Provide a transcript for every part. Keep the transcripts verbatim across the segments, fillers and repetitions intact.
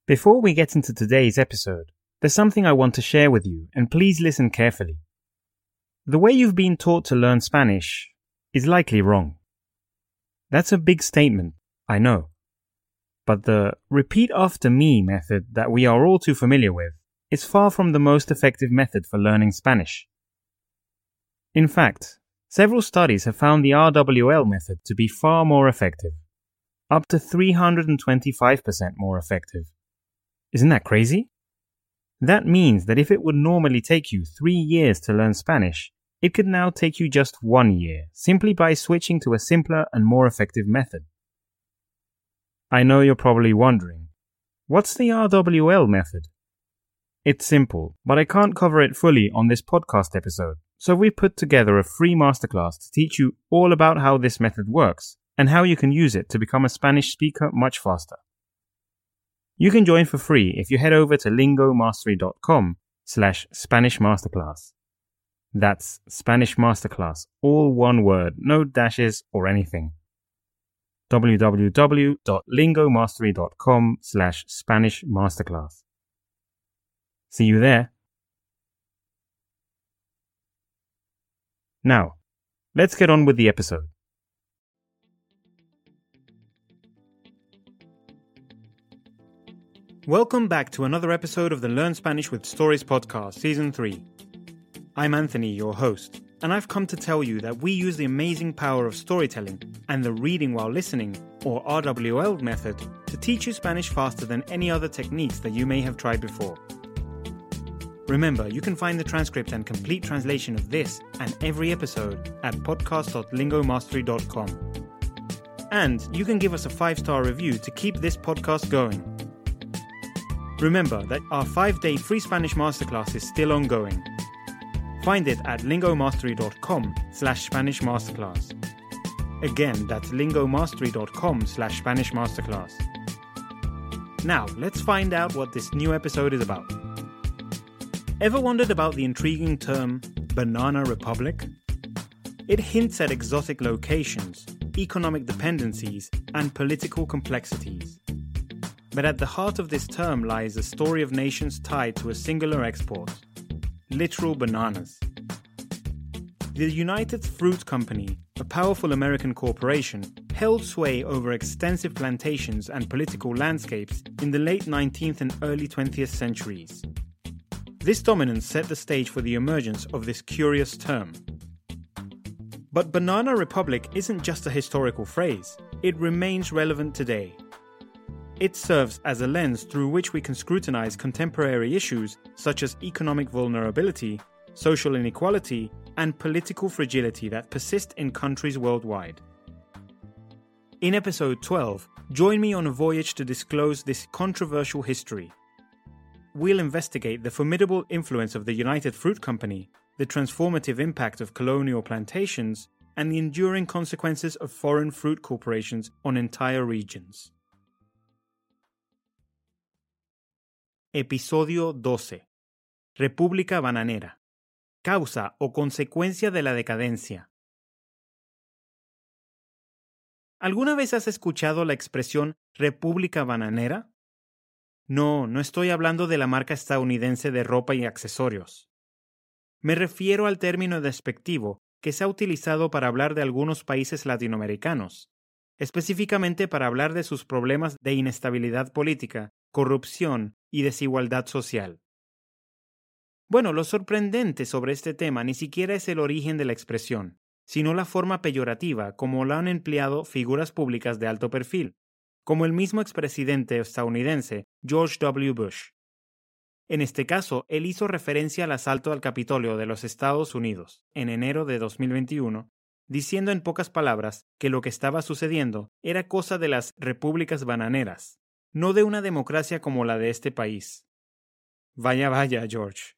Before we get into today's episode, there's something I want to share with you, and please listen carefully. The way you've been taught to learn Spanish is likely wrong. That's a big statement, I know. But the repeat after me method that we are all too familiar with is far from the most effective method for learning Spanish. In fact, several studies have found the R W L method to be far more effective, up to three hundred twenty-five percent more effective. Isn't that crazy? That means that if it would normally take you three years to learn Spanish, it could now take you just one year, simply by switching to a simpler and more effective method. I know you're probably wondering, what's the R W L method? It's simple, but I can't cover it fully on this podcast episode, so we've put together a free masterclass to teach you all about how this method works and how you can use it to become a Spanish speaker much faster. You can join for free if you head over to lingomastery.com slash Spanish Masterclass. That's Spanish Masterclass, all one word, no dashes or anything. www.lingomastery.com slash Spanish Masterclass. See you there. Now, let's get on with the episode. Welcome back to another episode of the Learn Spanish with Stories podcast, Season three. I'm Anthony, your host, and I've come to tell you that we use the amazing power of storytelling and the reading while listening, or R W L method, to teach you Spanish faster than any other techniques that you may have tried before. Remember, you can find the transcript and complete translation of this and every episode at podcast dot lingomastery dot com. And you can give us a five-star review to keep this podcast going. Remember that our five-day free Spanish masterclass is still ongoing. Find it at lingomastery.com slash Spanish Masterclass. Again, that's lingomastery.com slash Spanish Masterclass. Now, let's find out what this new episode is about. Ever wondered about the intriguing term Banana Republic? It hints at exotic locations, economic dependencies, and political complexities. But at the heart of this term lies a story of nations tied to a singular export: literal bananas. The United Fruit Company, a powerful American corporation, held sway over extensive plantations and political landscapes in the late nineteenth and early twentieth centuries. This dominance set the stage for the emergence of this curious term. But Banana Republic isn't just a historical phrase, it remains relevant today. It serves as a lens through which we can scrutinize contemporary issues such as economic vulnerability, social inequality, and political fragility that persist in countries worldwide. In episode twelve, join me on a voyage to disclose this controversial history. We'll investigate the formidable influence of the United Fruit Company, the transformative impact of colonial plantations, and the enduring consequences of foreign fruit corporations on entire regions. Episodio doce. República Bananera. Causa o consecuencia de la decadencia. ¿Alguna vez has escuchado la expresión República Bananera? No, no estoy hablando de la marca estadounidense de ropa y accesorios. Me refiero al término despectivo que se ha utilizado para hablar de algunos países latinoamericanos, específicamente para hablar de sus problemas de inestabilidad política, corrupción y desigualdad social. Bueno, lo sorprendente sobre este tema ni siquiera es el origen de la expresión, sino la forma peyorativa como la han empleado figuras públicas de alto perfil, como el mismo expresidente estadounidense George W. Bush. En este caso, él hizo referencia al asalto al Capitolio de los Estados Unidos en enero de dos mil veintiuno, diciendo en pocas palabras que lo que estaba sucediendo era cosa de las repúblicas bananeras, no de una democracia como la de este país. Vaya, vaya, George.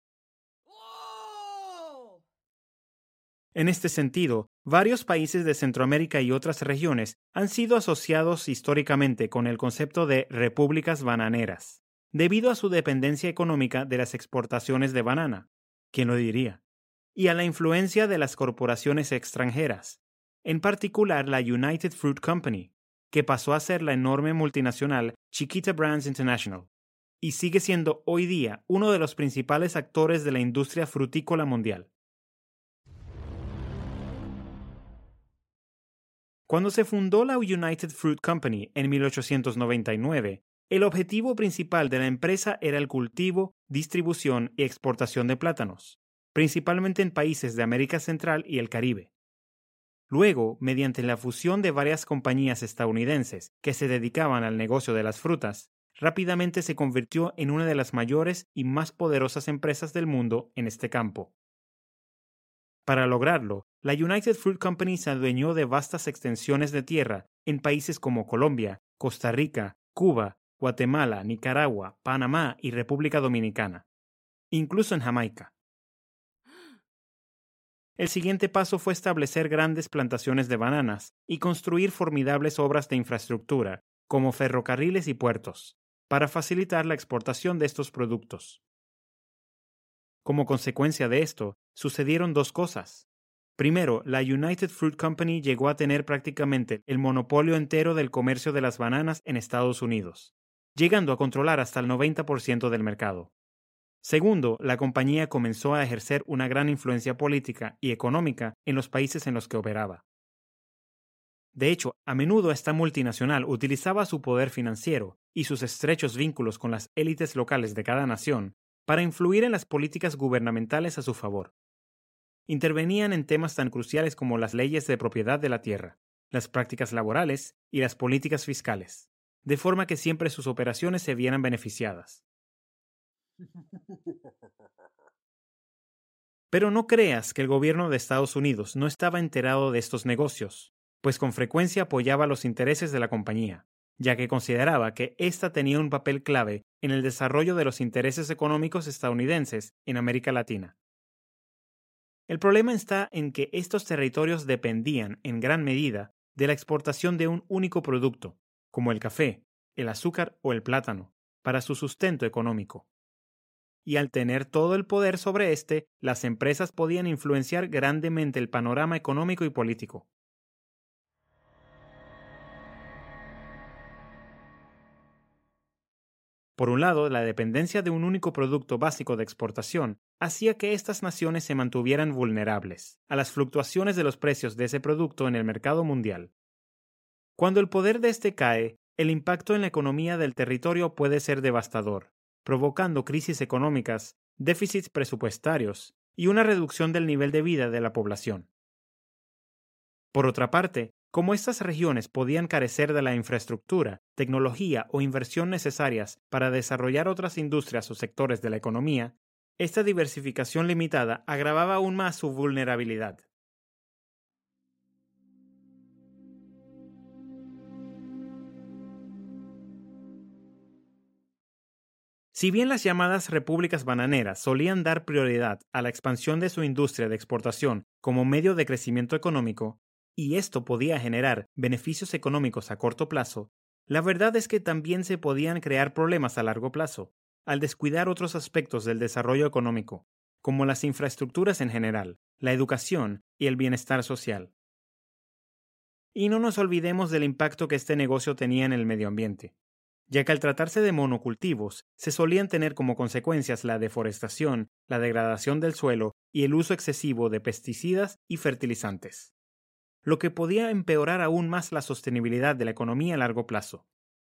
En este sentido, varios países de Centroamérica y otras regiones han sido asociados históricamente con el concepto de repúblicas bananeras, debido a su dependencia económica de las exportaciones de banana, ¿quién lo diría?, y a la influencia de las corporaciones extranjeras, en particular la United Fruit Company, que pasó a ser la enorme multinacional Chiquita Brands International, y sigue siendo hoy día uno de los principales actores de la industria frutícola mundial. Cuando se fundó la United Fruit Company en mil ochocientos noventa y nueve, el objetivo principal de la empresa era el cultivo, distribución y exportación de plátanos, principalmente en países de América Central y el Caribe. Luego, mediante la fusión de varias compañías estadounidenses que se dedicaban al negocio de las frutas, rápidamente se convirtió en una de las mayores y más poderosas empresas del mundo en este campo. Para lograrlo, la United Fruit Company se adueñó de vastas extensiones de tierra en países como Colombia, Costa Rica, Cuba, Guatemala, Nicaragua, Panamá y República Dominicana, incluso en Jamaica. El siguiente paso fue establecer grandes plantaciones de bananas y construir formidables obras de infraestructura, como ferrocarriles y puertos, para facilitar la exportación de estos productos. Como consecuencia de esto, sucedieron dos cosas. Primero, la United Fruit Company llegó a tener prácticamente el monopolio entero del comercio de las bananas en Estados Unidos, llegando a controlar hasta el noventa por ciento del mercado. Segundo, la compañía comenzó a ejercer una gran influencia política y económica en los países en los que operaba. De hecho, a menudo esta multinacional utilizaba su poder financiero y sus estrechos vínculos con las élites locales de cada nación para influir en las políticas gubernamentales a su favor. Intervenían en temas tan cruciales como las leyes de propiedad de la tierra, las prácticas laborales y las políticas fiscales, de forma que siempre sus operaciones se vieran beneficiadas. Pero no creas que el gobierno de Estados Unidos no estaba enterado de estos negocios, pues con frecuencia apoyaba los intereses de la compañía, ya que consideraba que ésta tenía un papel clave en el desarrollo de los intereses económicos estadounidenses en América Latina. El problema está en que estos territorios dependían, en gran medida, de la exportación de un único producto, como el café, el azúcar o el plátano, para su sustento económico. Y al tener todo el poder sobre éste, las empresas podían influenciar grandemente el panorama económico y político. Por un lado, la dependencia de un único producto básico de exportación hacía que estas naciones se mantuvieran vulnerables a las fluctuaciones de los precios de ese producto en el mercado mundial. Cuando el poder de este cae, el impacto en la economía del territorio puede ser devastador, provocando crisis económicas, déficits presupuestarios y una reducción del nivel de vida de la población. Por otra parte, como estas regiones podían carecer de la infraestructura, tecnología o inversión necesarias para desarrollar otras industrias o sectores de la economía, esta diversificación limitada agravaba aún más su vulnerabilidad. Si bien las llamadas repúblicas bananeras solían dar prioridad a la expansión de su industria de exportación como medio de crecimiento económico, y esto podía generar beneficios económicos a corto plazo, la verdad es que también se podían crear problemas a largo plazo, al descuidar otros aspectos del desarrollo económico, como las infraestructuras en general, la educación y el bienestar social. Y no nos olvidemos del impacto que este negocio tenía en el medio ambiente, ya que al tratarse de monocultivos, se solían tener como consecuencias la deforestación, la degradación del suelo y el uso excesivo de pesticidas y fertilizantes, lo que podía empeorar aún más la sostenibilidad de la economía a largo plazo.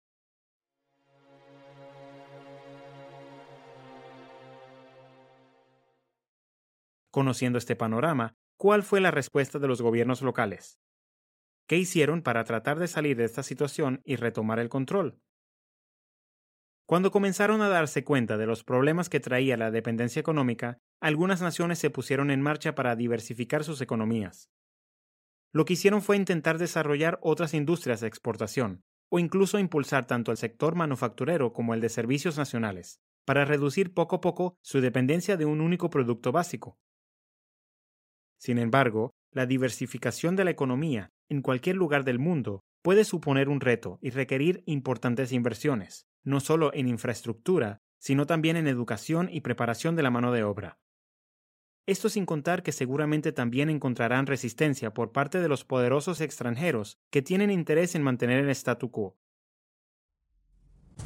Conociendo este panorama, ¿cuál fue la respuesta de los gobiernos locales? ¿Qué hicieron para tratar de salir de esta situación y retomar el control? Cuando comenzaron a darse cuenta de los problemas que traía la dependencia económica, algunas naciones se pusieron en marcha para diversificar sus economías. Lo que hicieron fue intentar desarrollar otras industrias de exportación, o incluso impulsar tanto el sector manufacturero como el de servicios nacionales, para reducir poco a poco su dependencia de un único producto básico. Sin embargo, la diversificación de la economía en cualquier lugar del mundo puede suponer un reto y requerir importantes inversiones, no solo en infraestructura, sino también en educación y preparación de la mano de obra. Esto sin contar que seguramente también encontrarán resistencia por parte de los poderosos extranjeros que tienen interés en mantener el statu quo.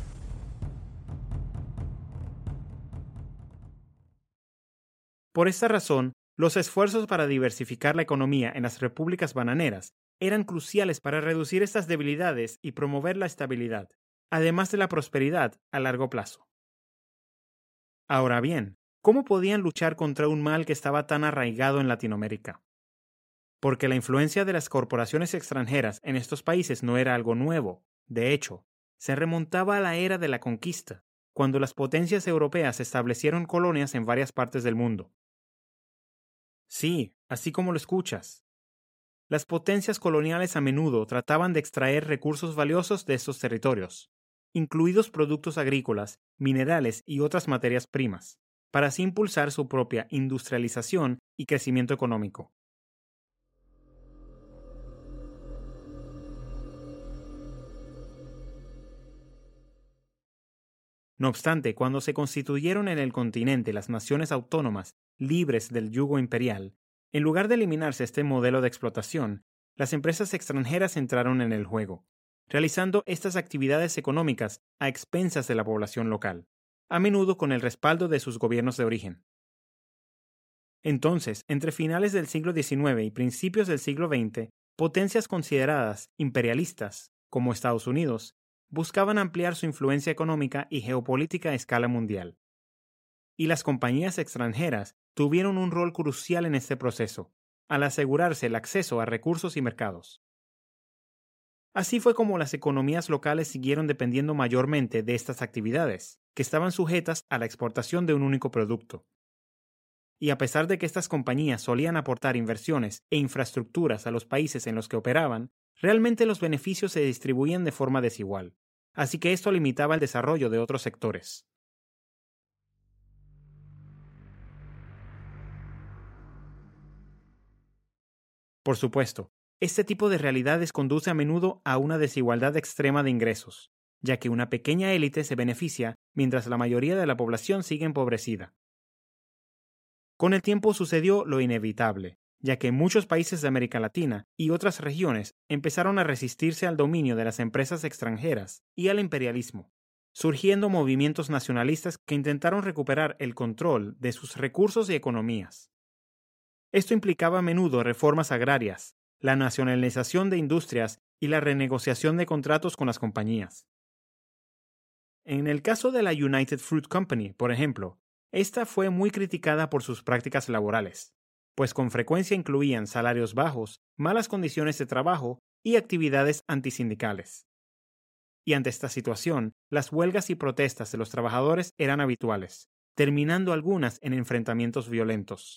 Por esta razón, los esfuerzos para diversificar la economía en las repúblicas bananeras eran cruciales para reducir estas debilidades y promover la estabilidad, además de la prosperidad a largo plazo. Ahora bien, ¿cómo podían luchar contra un mal que estaba tan arraigado en Latinoamérica? Porque la influencia de las corporaciones extranjeras en estos países no era algo nuevo. De hecho, se remontaba a la era de la conquista, cuando las potencias europeas establecieron colonias en varias partes del mundo. Sí, así como lo escuchas. Las potencias coloniales a menudo trataban de extraer recursos valiosos de estos territorios, incluidos productos agrícolas, minerales y otras materias primas, para así impulsar su propia industrialización y crecimiento económico. No obstante, cuando se constituyeron en el continente las naciones autónomas libres del yugo imperial, en lugar de eliminarse este modelo de explotación, las empresas extranjeras entraron en el juego, realizando estas actividades económicas a expensas de la población local, a menudo con el respaldo de sus gobiernos de origen. Entonces, entre finales del siglo diecinueve y principios del siglo veinte, potencias consideradas imperialistas, como Estados Unidos, buscaban ampliar su influencia económica y geopolítica a escala mundial. Y las compañías extranjeras tuvieron un rol crucial en este proceso, al asegurarse el acceso a recursos y mercados. Así fue como las economías locales siguieron dependiendo mayormente de estas actividades, que estaban sujetas a la exportación de un único producto. Y a pesar de que estas compañías solían aportar inversiones e infraestructuras a los países en los que operaban, realmente los beneficios se distribuían de forma desigual, así que esto limitaba el desarrollo de otros sectores. Por supuesto, este tipo de realidades conduce a menudo a una desigualdad extrema de ingresos, ya que una pequeña élite se beneficia mientras la mayoría de la población sigue empobrecida. Con el tiempo sucedió lo inevitable, ya que muchos países de América Latina y otras regiones empezaron a resistirse al dominio de las empresas extranjeras y al imperialismo, surgiendo movimientos nacionalistas que intentaron recuperar el control de sus recursos y economías. Esto implicaba a menudo reformas agrarias, la nacionalización de industrias y la renegociación de contratos con las compañías. En el caso de la United Fruit Company, por ejemplo, esta fue muy criticada por sus prácticas laborales, pues con frecuencia incluían salarios bajos, malas condiciones de trabajo y actividades antisindicales. Y ante esta situación, las huelgas y protestas de los trabajadores eran habituales, terminando algunas en enfrentamientos violentos.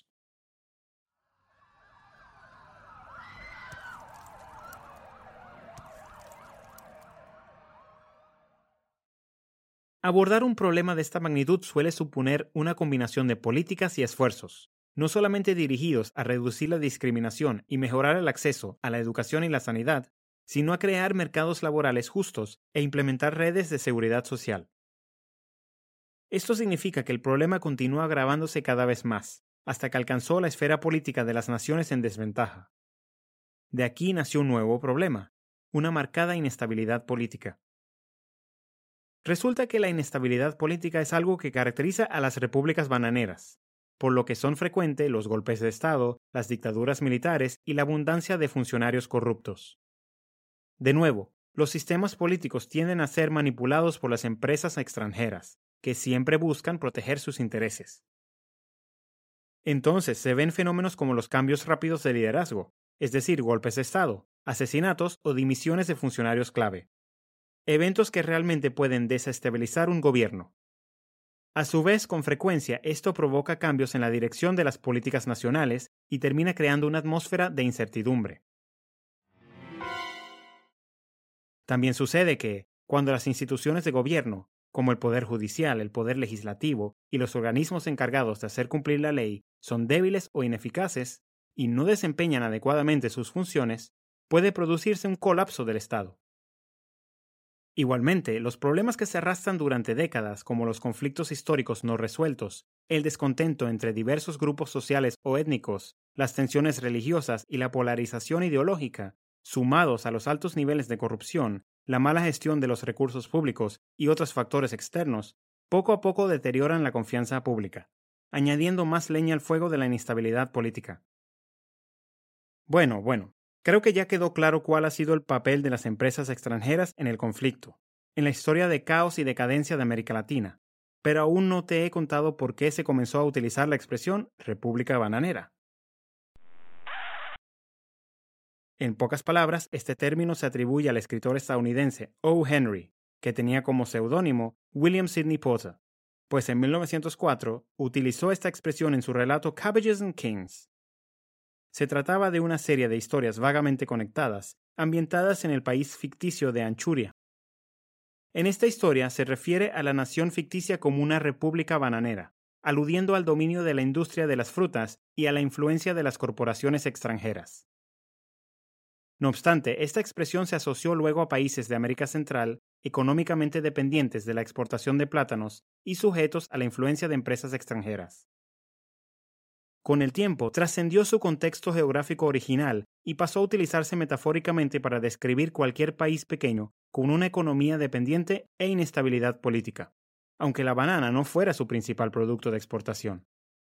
Abordar un problema de esta magnitud suele suponer una combinación de políticas y esfuerzos, no solamente dirigidos a reducir la discriminación y mejorar el acceso a la educación y la sanidad, sino a crear mercados laborales justos e implementar redes de seguridad social. Esto significa que el problema continúa agravándose cada vez más, hasta que alcanzó la esfera política de las naciones en desventaja. De aquí nació un nuevo problema, una marcada inestabilidad política. Resulta que la inestabilidad política es algo que caracteriza a las repúblicas bananeras, por lo que son frecuentes los golpes de Estado, las dictaduras militares y la abundancia de funcionarios corruptos. De nuevo, los sistemas políticos tienden a ser manipulados por las empresas extranjeras, que siempre buscan proteger sus intereses. Entonces se ven fenómenos como los cambios rápidos de liderazgo, es decir, golpes de Estado, asesinatos o dimisiones de funcionarios clave. Eventos que realmente pueden desestabilizar un gobierno. A su vez, con frecuencia, esto provoca cambios en la dirección de las políticas nacionales y termina creando una atmósfera de incertidumbre. También sucede que, cuando las instituciones de gobierno, como el Poder Judicial, el Poder Legislativo y los organismos encargados de hacer cumplir la ley, son débiles o ineficaces y no desempeñan adecuadamente sus funciones, puede producirse un colapso del Estado. Igualmente, los problemas que se arrastran durante décadas, como los conflictos históricos no resueltos, el descontento entre diversos grupos sociales o étnicos, las tensiones religiosas y la polarización ideológica, sumados a los altos niveles de corrupción, la mala gestión de los recursos públicos y otros factores externos, poco a poco deterioran la confianza pública. añadiendo más leña al fuego de la inestabilidad política. Bueno, bueno, creo que ya quedó claro cuál ha sido el papel de las empresas extranjeras en el conflicto, en la historia de caos y decadencia de América Latina, pero aún no te he contado por qué se comenzó a utilizar la expresión República Bananera. En pocas palabras, este término se atribuye al escritor estadounidense O. Henry, que tenía como seudónimo William Sidney Porter, pues en mil novecientos cuatro utilizó esta expresión en su relato Cabbages and Kings. Se trataba de una serie de historias vagamente conectadas, ambientadas en el país ficticio de Anchuria. En esta historia se refiere a la nación ficticia como una república bananera, aludiendo al dominio de la industria de las frutas y a la influencia de las corporaciones extranjeras. No obstante, esta expresión se asoció luego a países de América Central económicamente dependientes de la exportación de plátanos y sujetos a la influencia de empresas extranjeras. Con el tiempo, trascendió su contexto geográfico original y pasó a utilizarse metafóricamente para describir cualquier país pequeño con una economía dependiente e inestabilidad política, aunque la banana no fuera su principal producto de exportación.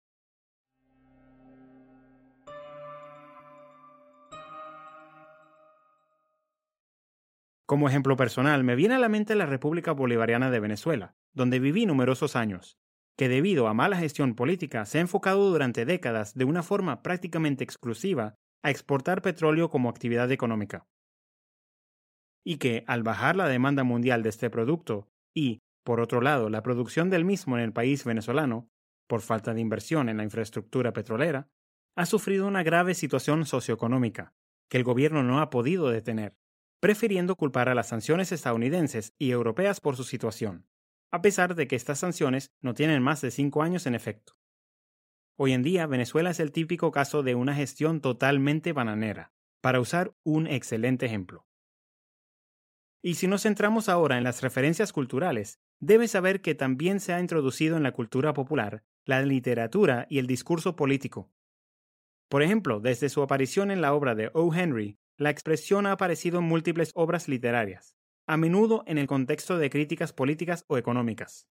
Como ejemplo personal, me viene a la mente la República Bolivariana de Venezuela, donde viví numerosos años, que debido a mala gestión política se ha enfocado durante décadas de una forma prácticamente exclusiva a exportar petróleo como actividad económica. Y que, al bajar la demanda mundial de este producto y, por otro lado, la producción del mismo en el país venezolano, por falta de inversión en la infraestructura petrolera, ha sufrido una grave situación socioeconómica, que el gobierno no ha podido detener, prefiriendo culpar a las sanciones estadounidenses y europeas por su situación, a pesar de que estas sanciones no tienen más de cinco años en efecto. Hoy en día, Venezuela es el típico caso de una gestión totalmente bananera, para usar un excelente ejemplo. Y si nos centramos ahora en las referencias culturales, debes saber que también se ha introducido en la cultura popular la literatura y el discurso político. Por ejemplo, desde su aparición en la obra de O. Henry, la expresión ha aparecido en múltiples obras literarias, a menudo en el contexto de críticas políticas o económicas.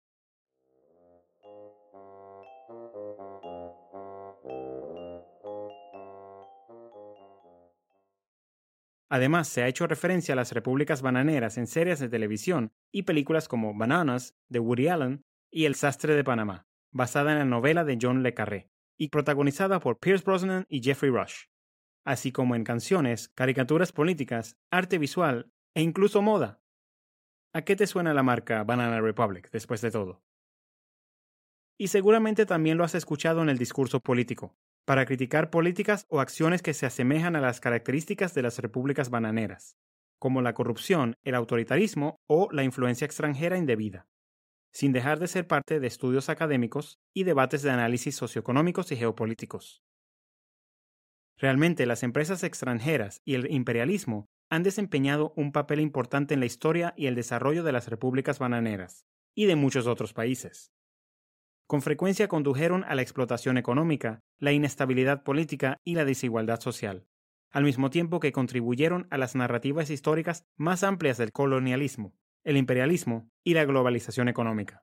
Además, se ha hecho referencia a las repúblicas bananeras en series de televisión y películas como Bananas, de Woody Allen, y El sastre de Panamá, basada en la novela de John le Carré, y protagonizada por Pierce Brosnan y Jeffrey Rush, así como en canciones, caricaturas políticas, arte visual e incluso moda. ¿A qué te suena la marca Banana Republic, después de todo? Y seguramente también lo has escuchado en el discurso político, para criticar políticas o acciones que se asemejan a las características de las repúblicas bananeras, como la corrupción, el autoritarismo o la influencia extranjera indebida, sin dejar de ser parte de estudios académicos y debates de análisis socioeconómicos y geopolíticos. Realmente, las empresas extranjeras y el imperialismo han desempeñado un papel importante en la historia y el desarrollo de las repúblicas bananeras y de muchos otros países. Con frecuencia condujeron a la explotación económica, la inestabilidad política y la desigualdad social, al mismo tiempo que contribuyeron a las narrativas históricas más amplias del colonialismo, el imperialismo y la globalización económica.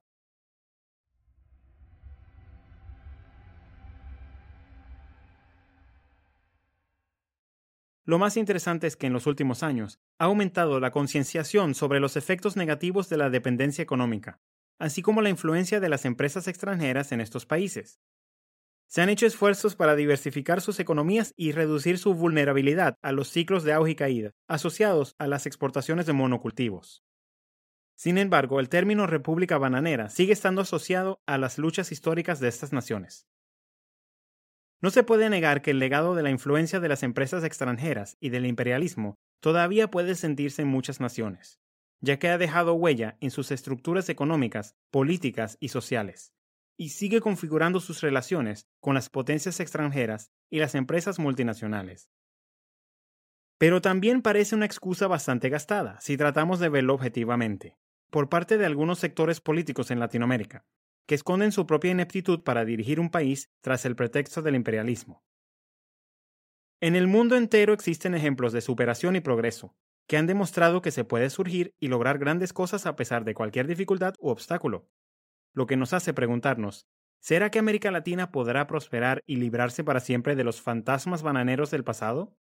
Lo más interesante es que en los últimos años ha aumentado la concienciación sobre los efectos negativos de la dependencia económica, así como la influencia de las empresas extranjeras en estos países. Se han hecho esfuerzos para diversificar sus economías y reducir su vulnerabilidad a los ciclos de auge y caída, asociados a las exportaciones de monocultivos. Sin embargo, el término República Bananera sigue estando asociado a las luchas históricas de estas naciones. No se puede negar que el legado de la influencia de las empresas extranjeras y del imperialismo todavía puede sentirse en muchas naciones, ya que ha dejado huella en sus estructuras económicas, políticas y sociales, y sigue configurando sus relaciones con las potencias extranjeras y las empresas multinacionales. Pero también parece una excusa bastante gastada, si tratamos de verlo objetivamente, por parte de algunos sectores políticos en Latinoamérica, que esconden su propia ineptitud para dirigir un país tras el pretexto del imperialismo. En el mundo entero existen ejemplos de superación y progreso, que han demostrado que se puede surgir y lograr grandes cosas a pesar de cualquier dificultad u obstáculo, lo que nos hace preguntarnos, ¿Será que América Latina podrá prosperar y librarse para siempre de los fantasmas bananeros del pasado?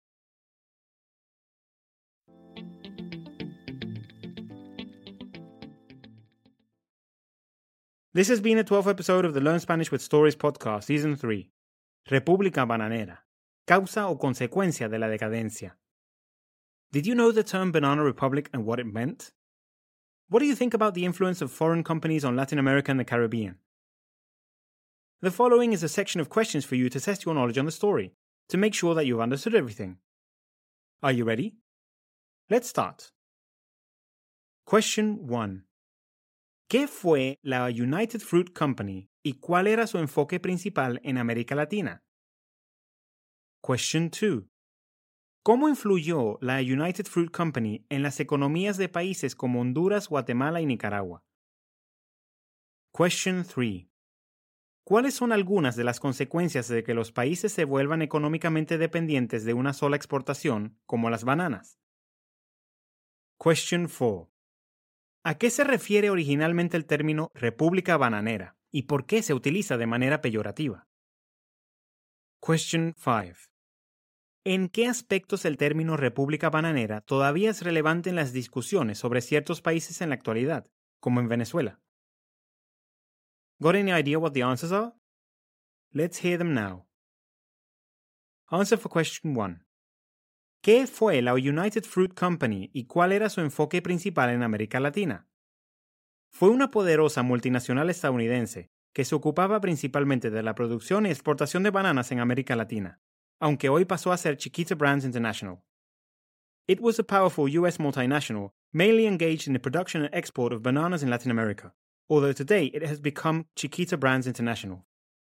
This has been a twelfth episode of the Learn Spanish with Stories podcast, Season three. República Bananera. Causa o consecuencia de la decadencia. Did you know the term Banana Republic and what it meant? What do you think about the influence of foreign companies on Latin America and the Caribbean? The following is a section of questions for you to test your knowledge on the story, to make sure that you've understood everything. Are you ready? Let's start. Question one. ¿Qué fue la United Fruit Company y cuál era su enfoque principal en América Latina? Question two. ¿Cómo influyó la United Fruit Company en las economías de países como Honduras, Guatemala y Nicaragua? Question three. ¿Cuáles son algunas de las consecuencias de que los países se vuelvan económicamente dependientes de una sola exportación, como las bananas? Question four. ¿A qué se refiere originalmente el término República Bananera y por qué se utiliza de manera peyorativa? Question five. ¿En qué aspectos el término República Bananera todavía es relevante en las discusiones sobre ciertos países en la actualidad, como en Venezuela? Got any idea what the answers are? Let's hear them now. Answer for question one. ¿Qué fue la United Fruit Company y cuál era su enfoque principal en América Latina? Fue una poderosa multinacional estadounidense que se ocupaba principalmente de la producción y exportación de bananas en América Latina, aunque hoy pasó a ser Chiquita Brands International. It was a powerful U S multinational mainly engaged in the production and export of bananas in Latin America, although today it has become Chiquita Brands International.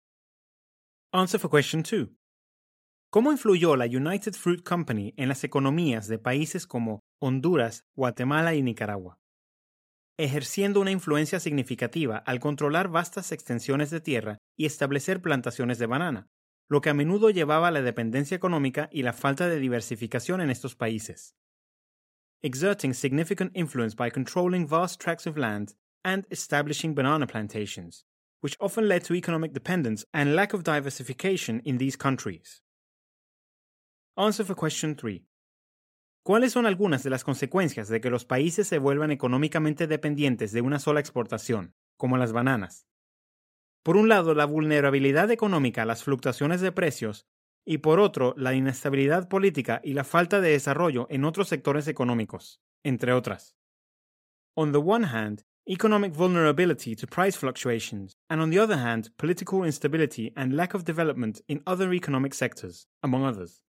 Answer for question two. ¿Cómo influyó la United Fruit Company en las economías de países como Honduras, Guatemala y Nicaragua? Ejerciendo una influencia significativa al controlar vastas extensiones de tierra y establecer plantaciones de banana, lo que a menudo llevaba a la dependencia económica y la falta de diversificación en estos países. Exerting significant influence by controlling vast tracts of land and establishing banana plantations, which often led to economic dependence and lack of diversification in these countries. Answer for question three. ¿Cuáles son algunas de las consecuencias de que los países se vuelvan económicamente dependientes de una sola exportación, como las bananas? Por un lado, la vulnerabilidad económica a las fluctuaciones de precios y por otro, la inestabilidad política y la falta de desarrollo en otros sectores económicos, entre otras. On the one hand, economic vulnerability to price fluctuations, and on the other hand, political instability and lack of development in other economic sectors, among others.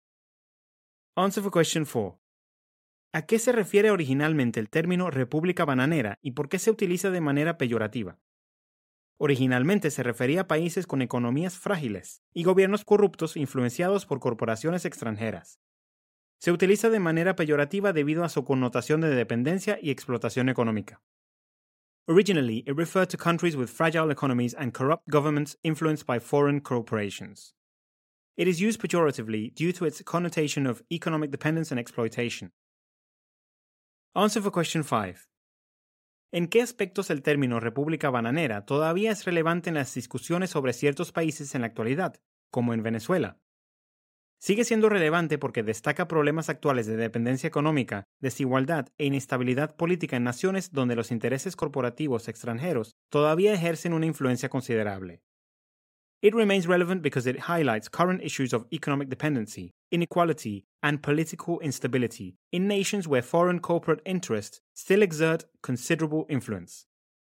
Answer for question four. ¿A qué se refiere originalmente el término República Bananera y por qué se utiliza de manera peyorativa? Originalmente se refería a países con economías frágiles y gobiernos corruptos influenciados por corporaciones extranjeras. Se utiliza de manera peyorativa debido a su connotación de dependencia y explotación económica. Originally, it referred to countries with fragile economies and corrupt governments influenced by foreign corporations. It is used pejoratively due to its connotation of economic dependence and exploitation. Answer for question five. ¿En qué aspectos el término República Bananera todavía es relevante en las discusiones sobre ciertos países en la actualidad, como en Venezuela? Sigue siendo relevante porque destaca problemas actuales de dependencia económica, desigualdad e inestabilidad política en naciones donde los intereses corporativos extranjeros todavía ejercen una influencia considerable. It remains relevant because it highlights current issues of economic dependency, inequality, and political instability in nations where foreign corporate interests still exert considerable influence.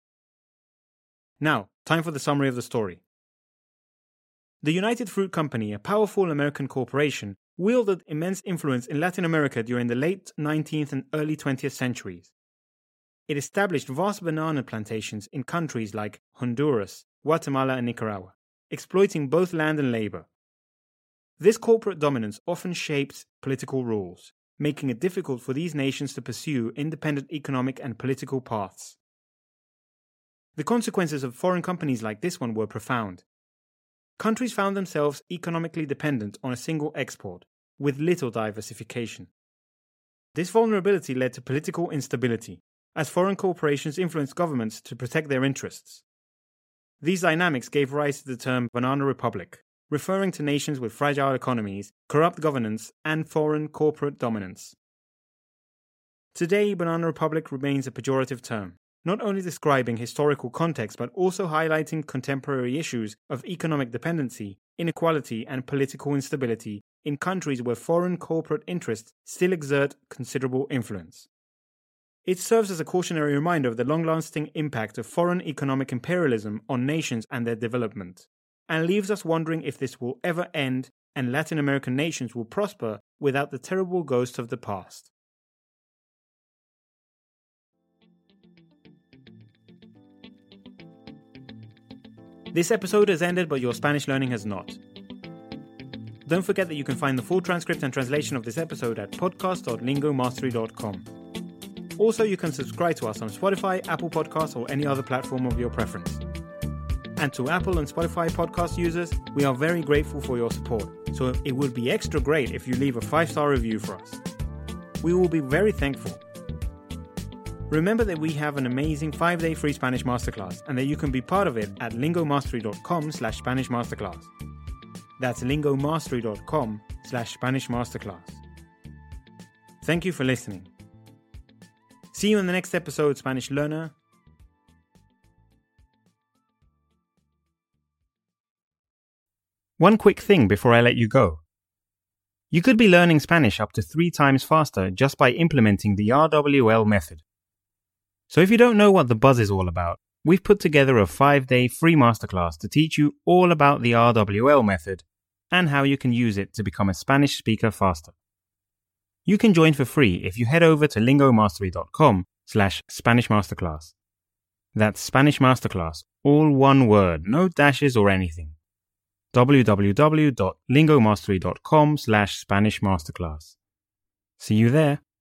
Now, time for the summary of the story. The United Fruit Company, a powerful American corporation, wielded immense influence in Latin America during the late nineteenth and early twentieth centuries. It established vast banana plantations in countries like Honduras, Guatemala, and Nicaragua, exploiting both land and labor. This corporate dominance often shaped political rules, making it difficult for these nations to pursue independent economic and political paths. The consequences of foreign companies like this one were profound. Countries found themselves economically dependent on a single export, with little diversification. This vulnerability led to political instability, as foreign corporations influenced governments to protect their interests. These dynamics gave rise to the term banana republic, referring to nations with fragile economies, corrupt governance, and foreign corporate dominance. Today, banana republic remains a pejorative term, not only describing historical context but also highlighting contemporary issues of economic dependency, inequality, and political instability in countries where foreign corporate interests still exert considerable influence. It serves as a cautionary reminder of the long-lasting impact of foreign economic imperialism on nations and their development, and leaves us wondering if this will ever end and Latin American nations will prosper without the terrible ghosts of the past. This episode has ended, but your Spanish learning has not. Don't forget that you can find the full transcript and translation of this episode at podcast dot lingo mastery dot com. Also, you can subscribe to us on Spotify, Apple Podcasts, or any other platform of your preference. And to Apple and Spotify podcast users, we are very grateful for your support, so it would be extra great if you leave a five-star review for us. We will be very thankful. Remember that we have an amazing five-day free Spanish masterclass and that you can be part of it at lingomastery.com slash Spanish masterclass. That's lingomastery.com slash Spanish masterclass. Thank you for listening. See you in the next episode, Spanish learner. One quick thing before I let you go. You could be learning Spanish up to three times faster just by implementing the R W L method. So if you don't know what the buzz is all about, we've put together a five-day free masterclass to teach you all about the R W L method and how you can use it to become a Spanish speaker faster. You can join for free if you head over to lingomastery.com slash Spanish Masterclass. That's Spanish Masterclass, all one word, no dashes or anything. www.lingomastery.com slash Spanish Masterclass. See you there.